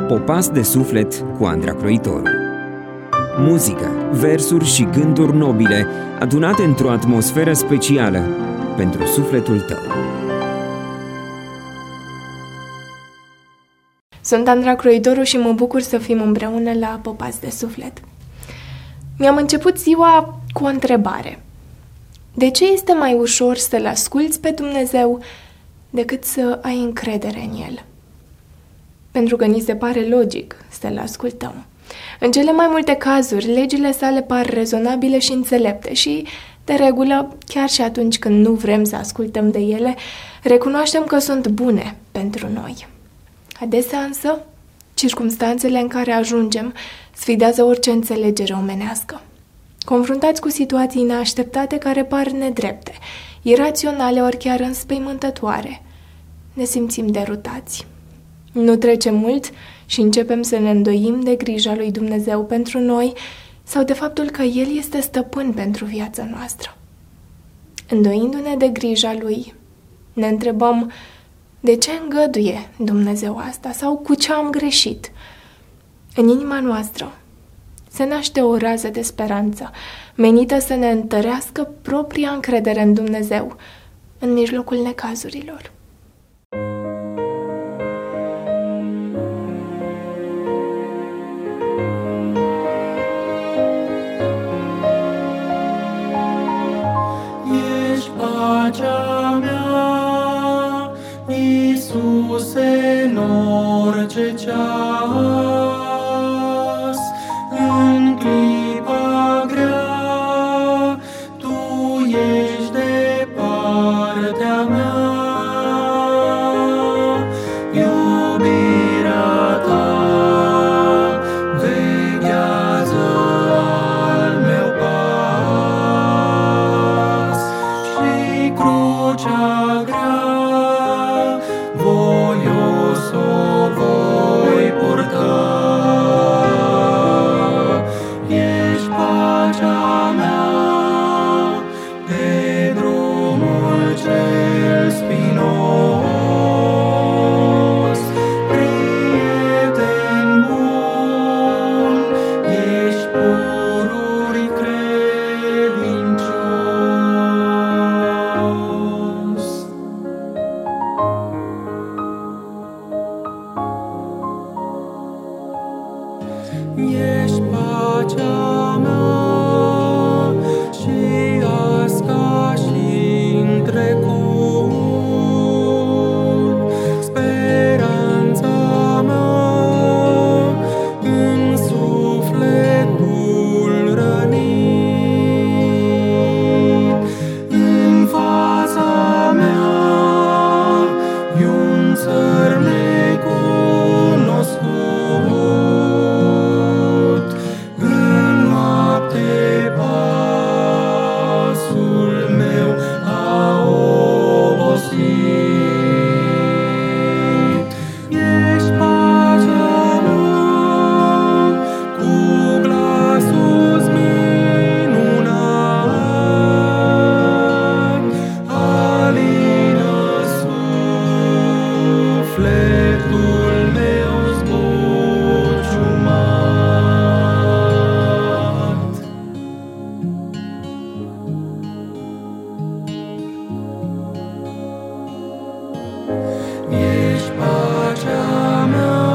Popas de suflet cu Andra Croitoru. Muzică, versuri și gânduri nobile adunate într-o atmosferă specială pentru sufletul tău. Sunt Andra Croitoru și mă bucur să fim împreună la Popas de suflet. Mi-am început ziua cu o întrebare. De ce este mai ușor să-L asculți pe Dumnezeu decât să ai încredere în El? Pentru că ni se pare logic să-L ascultăm. În cele mai multe cazuri, legile sale par rezonabile și înțelepte și, de regulă, chiar și atunci când nu vrem să ascultăm de ele, recunoaștem că sunt bune pentru noi. Adesea însă, circumstanțele în care ajungem sfidează orice înțelegere omenească. Confruntați cu situații neașteptate care par nedrepte, iraționale ori chiar înspăimântătoare, ne simțim derutați. Nu trece mult și începem să ne îndoim de grija lui Dumnezeu pentru noi sau de faptul că El este stăpân pentru viața noastră. Îndoindu-ne de grija Lui, ne întrebăm de ce îngăduie Dumnezeu asta sau cu ce am greșit. În inima noastră se naște o rază de speranță, menită să ne întărească propria încredere în Dumnezeu în mijlocul necazurilor. Ești pacea mea, Iisuse, în orice ceas, în clipa grea, Tu ești de partea mea. Iubirea Ta veghează al meu pas și crucea grea, voios o voi purta. Ești pacea mea pe drumul cel spinos, prieten bun, ești pururi credincios. Ești pacea mea și azi ca și-n trecut, speranța mea în sufletul rănit. În fața mea e un țăr necunoscut, în noapte pasul meu a obosit. Ești pacea mea cu glasul minunat, alină sufletul meu zbuciumat. Ești pacea mea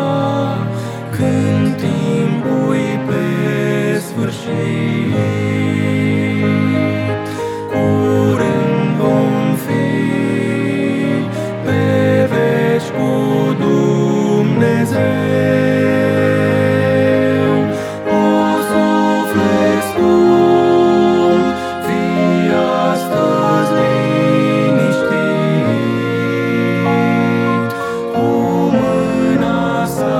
când timpul-i pe sfârșit. Curând vom fi pe veci cu Dumnezeu. O suflet scump, fii astăzi liniștit. Cu mâna sa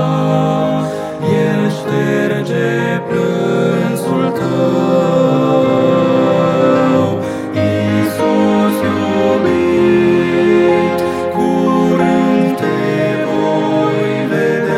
El șterge plânsul tău. Iisus iubit, curând te voi vedea.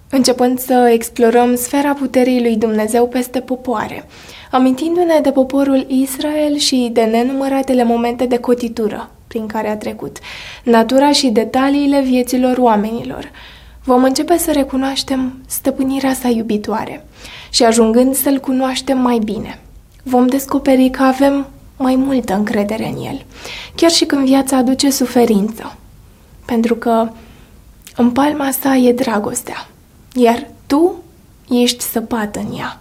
începând să explorăm sfera puterii lui Dumnezeu peste popoare, amintindu-ne de poporul Israel și de nenumăratele momente de cotitură prin care a trecut, natura și detaliile vieților oamenilor. Vom începe să recunoaștem stăpânirea sa iubitoare și, ajungând să-L cunoaștem mai bine, vom descoperi că avem mai multă încredere în El, chiar și când viața aduce suferință, pentru că în palma sa e dragostea, iar tu ești săpat în ea.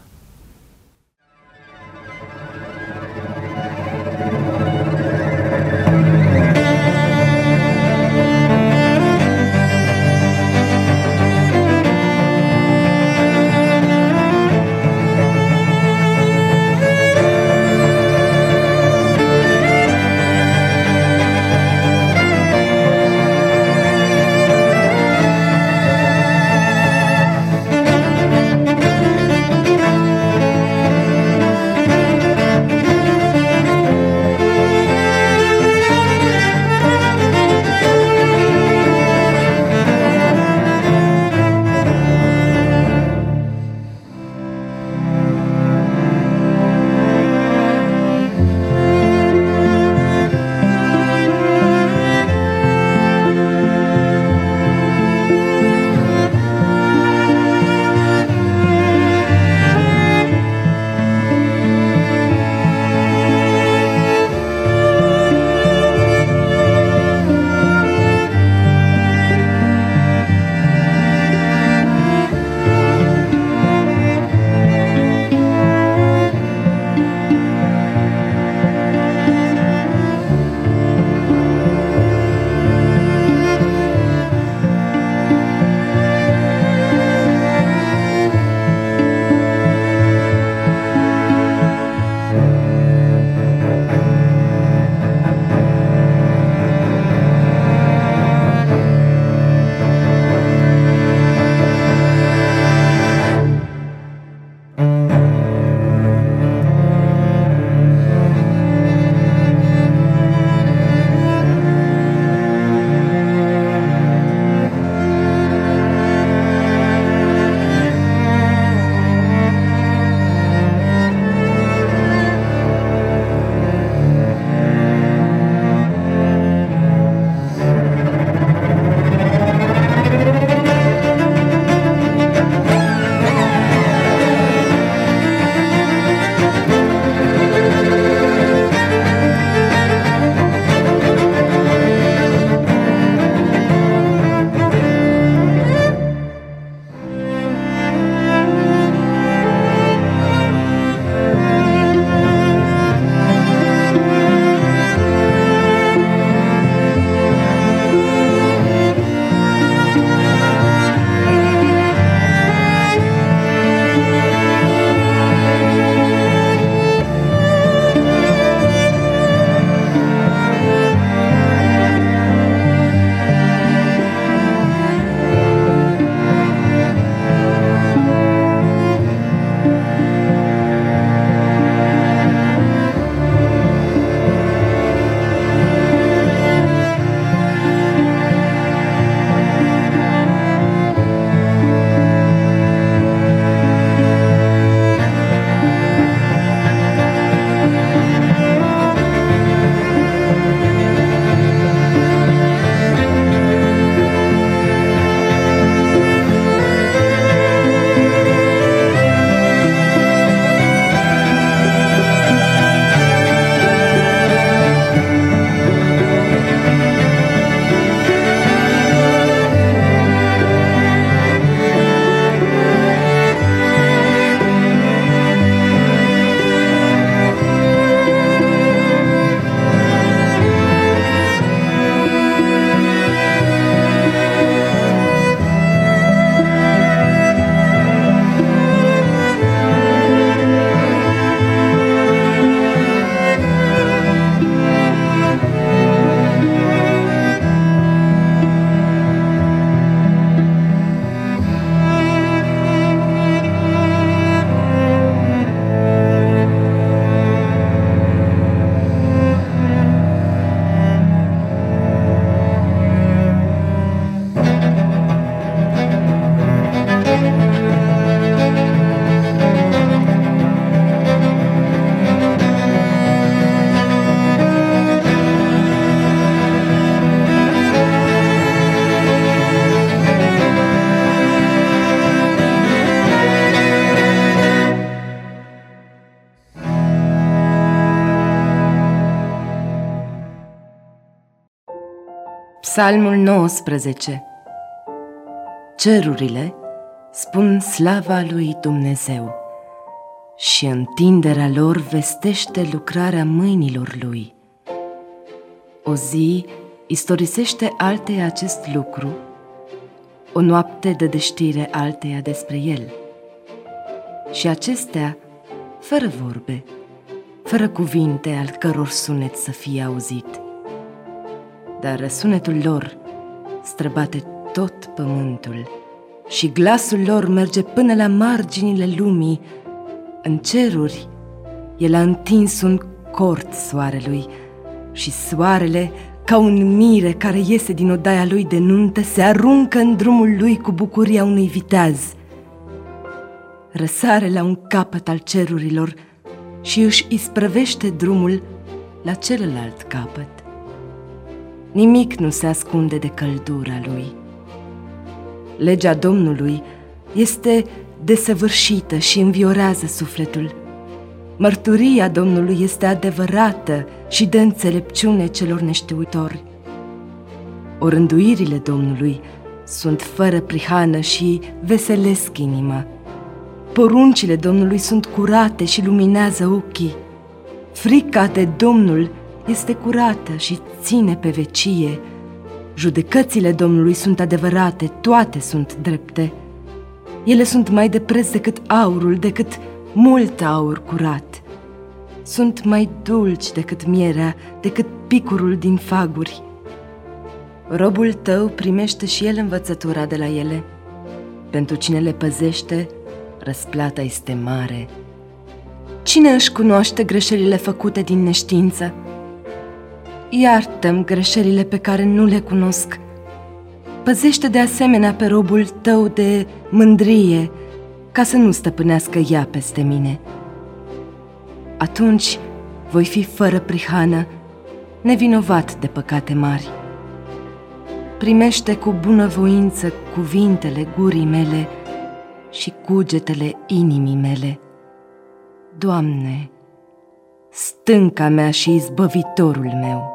Psalmul 19. Cerurile spun slava lui Dumnezeu și întinderea lor vestește lucrarea mâinilor lui. O zi istorisește alteia acest lucru, o noapte dă de știre alteia despre el. Și acestea, fără vorbe, fără cuvinte al căror sunet să fie auzit. Dar răsunetul lor străbate tot pământul și glasul lor merge până la marginile lumii. În ceruri el a întins un cort soarelui și soarele, ca un mire care iese din odaia lui de nuntă, se aruncă în drumul lui cu bucuria unui viteaz. Răsare la un capăt al cerurilor și își isprăvește drumul la celălalt capăt. Nimic nu se ascunde de căldura lui. Legea Domnului este desăvârșită și înviorează sufletul. Mărturia Domnului este adevărată și dă înțelepciune celor neștiutori. Orânduirile Domnului sunt fără prihană și veselesc inima. Poruncile Domnului sunt curate și luminează ochii. Frica de Domnul este curată și ține pe vecie. Judecățile Domnului sunt adevărate, toate sunt drepte. Ele sunt mai de preț decât aurul, decât mult aur curat. Sunt mai dulci decât mierea, decât picurul din faguri. Robul tău primește și el învățătura de la ele. Pentru cine le păzește, răsplata este mare. Cine își cunoaște greșelile făcute din neștiință? Iartă-mi greșelile pe care nu le cunosc. Păzește de asemenea pe robul tău de mândrie, ca să nu stăpânească ea peste mine. Atunci voi fi fără prihană, nevinovat de păcate mari. Primește cu bunăvoință cuvintele gurii mele și cugetele inimii mele. Doamne, stânca mea și izbăvitorul meu.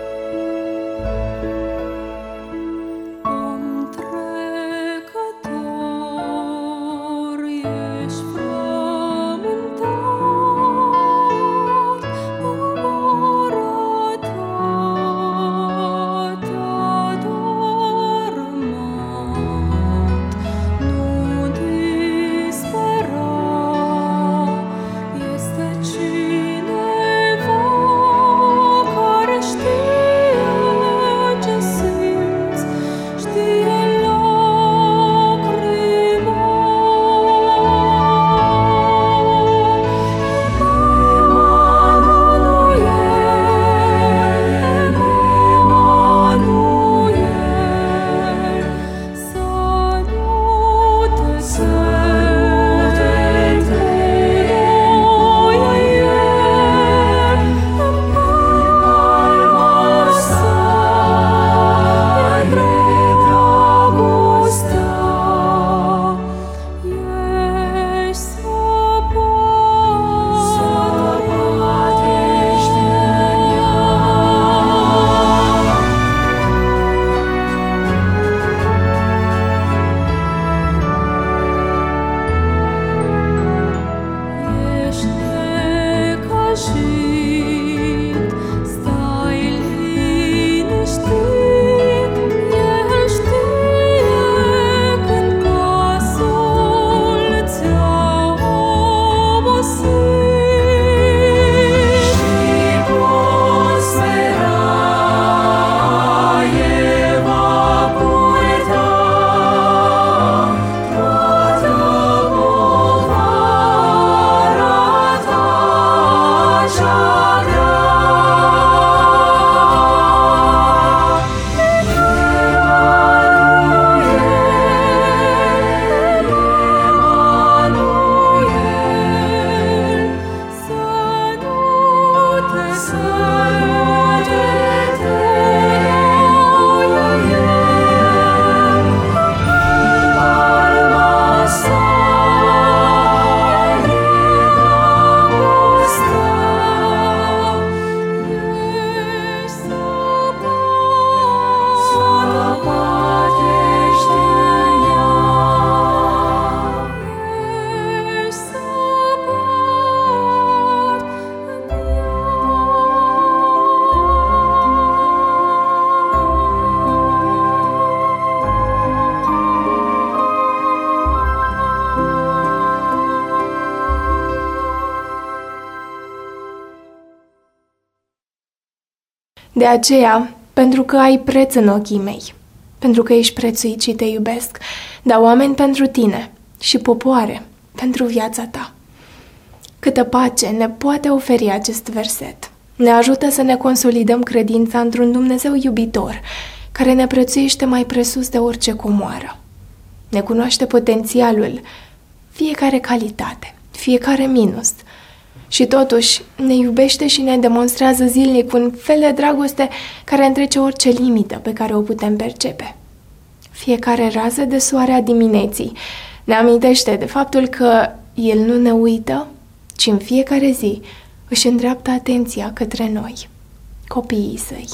Am trecător De aceea, pentru că ai preț în ochii mei, pentru că ești prețuit și te iubesc, dau oameni pentru tine și popoare pentru viața ta. Câtă pace ne poate oferi acest verset. Ne ajută să ne consolidăm credința într-un Dumnezeu iubitor, care ne prețuiește mai presus de orice comoară. Ne cunoaște potențialul, fiecare calitate, fiecare minus. Și totuși ne iubește și ne demonstrează zilnic un fel de dragoste care întrece orice limită pe care o putem percepe. Fiecare rază de soare a dimineții ne amintește de faptul că El nu ne uită, ci în fiecare zi își îndreaptă atenția către noi, copiii Săi.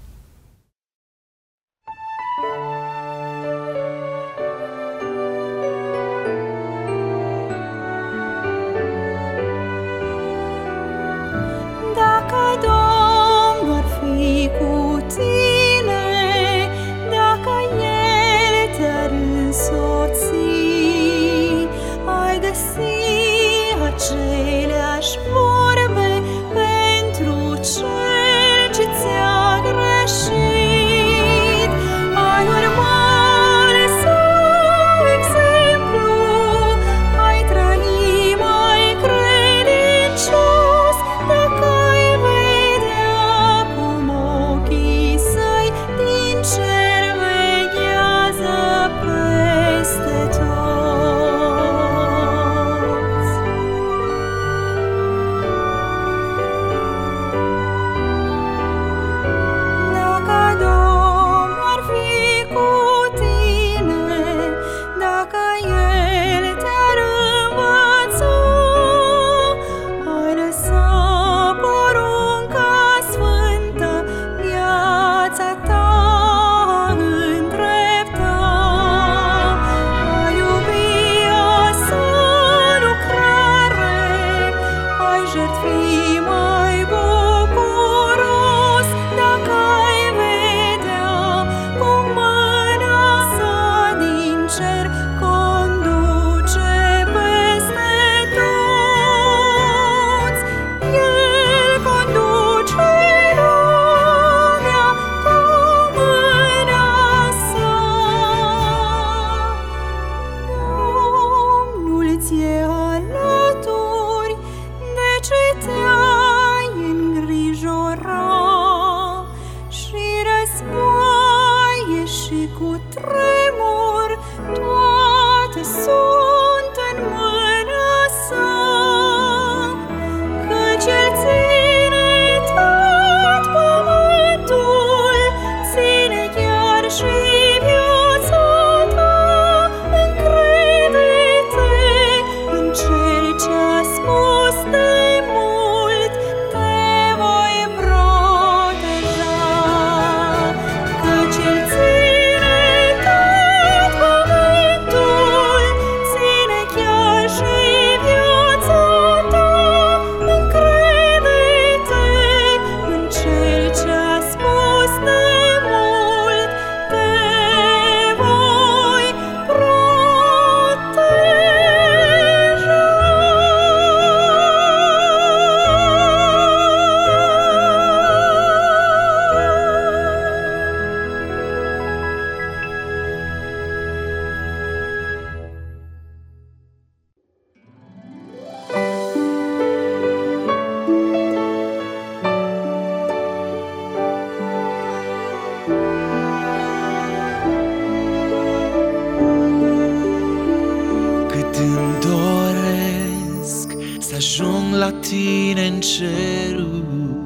la tine în ceruri,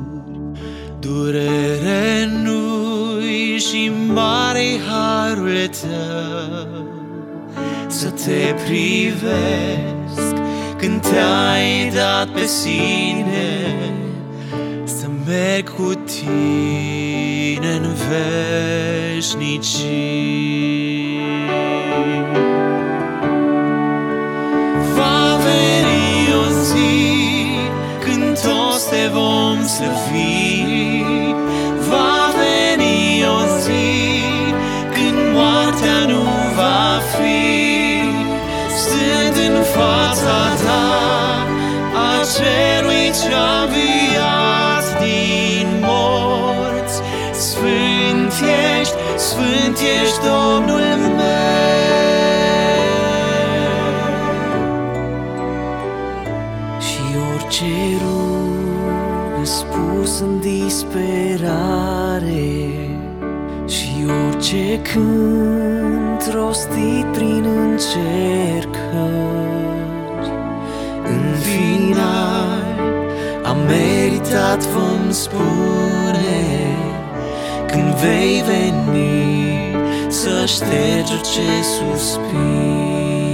durere nu-i și mare-i harul tău. Să te privesc când te-ai dat pe sine, să merg cu tine în veșnicii. Va veni o zi când toți te vom slăvi. Va veni o zi când moartea nu va fi. Stând în fața ta a celui ce-a înviat din morți, Sfânt ești Domnul meu. Și orice rug spus în disperare și orice cânt rostit prin încercări, în final am meritat, vom spune, când vei veni să ștergi orice suspin.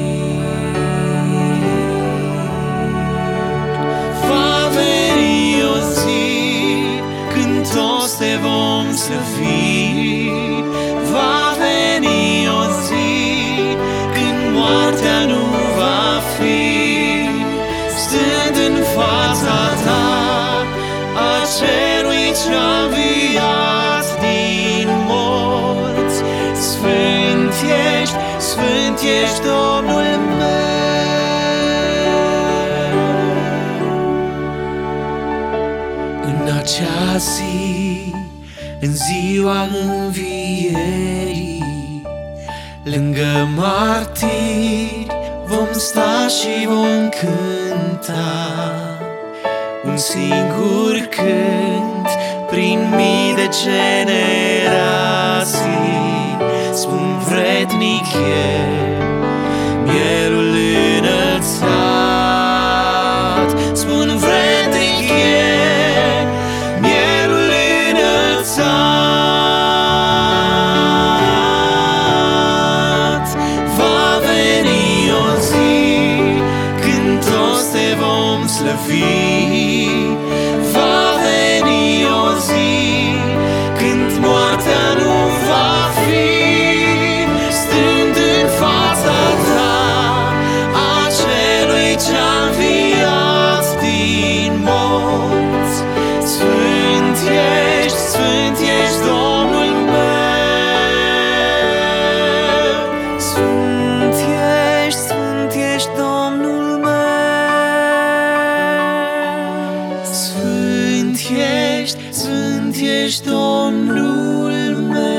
Va veni o zi când toți te vom slăvi. Va veni o zi când moartea nu va fi. Stând în fața ta a celui ce-a înviat din morți, Sfânt ești Domnul meu. În acea zi, în ziua învierii, lângă martiri vom sta și vom cânta un singur cânt prin mii de generații. Spun vrednic e mielul înălțat. Spun vrednic e mielul înălțat. Va veni o zi când toți te vom slăvi. Va veni o zi când moartea nu va fi. Stând în fața ta a celui ce-a înviat din morți, Sfânt ești Domnul meu. Sfânt ești Domnul meu. Sfânt ești Domnul meu.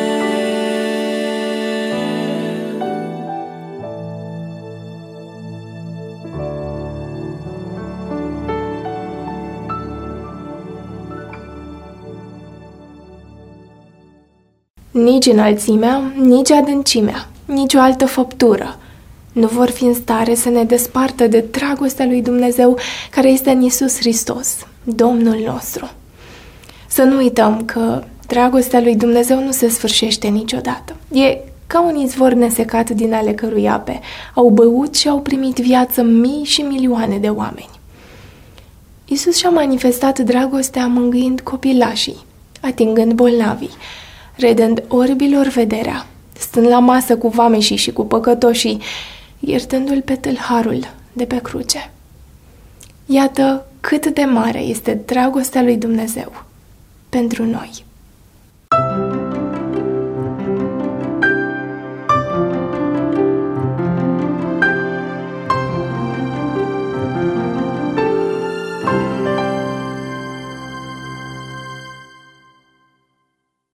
Nici înălțimea, nici adâncimea, nici o altă făptură nu vor fi în stare să ne despartă de dragostea lui Dumnezeu care este în Iisus Hristos, Domnul nostru. Să nu uităm că dragostea lui Dumnezeu nu se sfârșește niciodată. E ca un izvor nesecat din ale cărui ape au băut și au primit viață mii și milioane de oameni. Iisus și-a manifestat dragostea mângâind copilașii, atingând bolnavii, redând orbilor vederea, stând la masă cu vameșii și cu păcătoșii, iertându-l pe tâlharul de pe cruce. Iată cât de mare este dragostea lui Dumnezeu pentru noi.